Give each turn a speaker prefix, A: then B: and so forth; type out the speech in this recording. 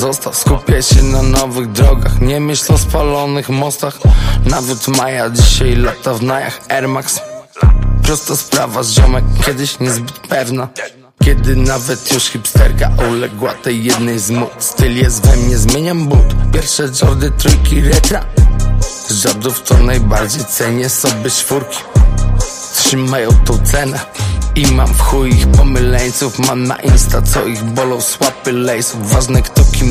A: został. Skupiaj się na nowych drogach, nie myśl o spalonych mostach. Nawet Maja dzisiaj lata w najach Air Max. Prosta sprawa, ziomek, kiedyś niezbyt pewna, kiedy nawet już hipsterka uległa tej jednej z mód. Styl jest we mnie, zmieniam but. Pierwsze Jordy, trójki, retra. Z Jordów to najbardziej cenię sobie czwórki. Trzymają tą cenę i mam w chuj ich pomyleńców. Mam na Insta, co ich bolą, słapy lejsów. Ważne kto kim